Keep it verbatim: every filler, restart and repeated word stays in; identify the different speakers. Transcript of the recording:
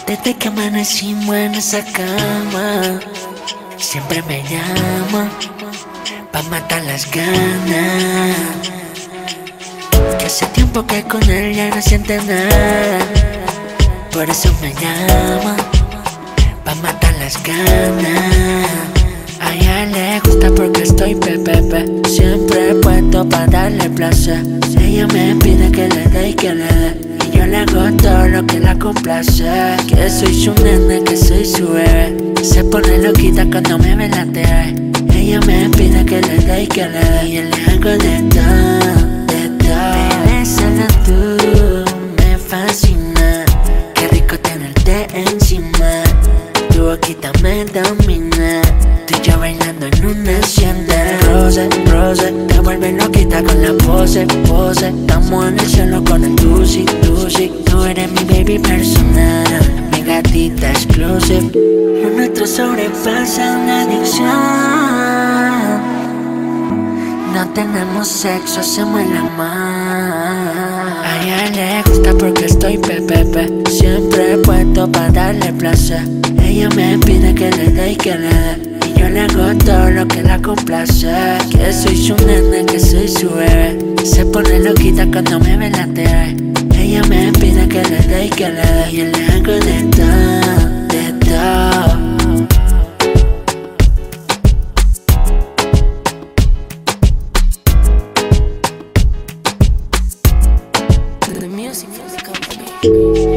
Speaker 1: Desde que amanecimos en esa cama, siempre me llama pa' matar las ganas. Que hace tiempo que con él ya no siente nada, por eso me llama pa' matar las ganas. A ella le gusta porque estoy pepepe, siempre puesto pa' darle placer. Ella me pide que le dé y que le dé, y yo le hago todo lo que la complace. Que soy su nene, que soy su bebé. Se pone loquita cuando me ve la T V. Ella me pide que le dé y que le dé, y yo le hago de todo, de todo. Bebé, solo tú me fascina. Qué rico tenerte encima. Tu boquita me domina. Tú y yo bailando en una hacienda. Rose, rose, te vuelve loquita con la pose, pose. Estamos en el cielo con el tusi, tusi. Tú eres mi baby personal, mi gatita exclusive. Lo nuestro sobrepasa una adicción. No tenemos sexo, hacemos el amor. A ella le gusta porque estoy pepepe, siempre puesto pa' darle placer. Ella me pide que le dé y que le dé, y yo le hago todo lo que la complace. Que soy su nene, que soy su bebé. Se pone loquita cuando me ve la T V. Ella me pide que le dé y que le dé, y yo le hago de todo, de todo. The music is coming.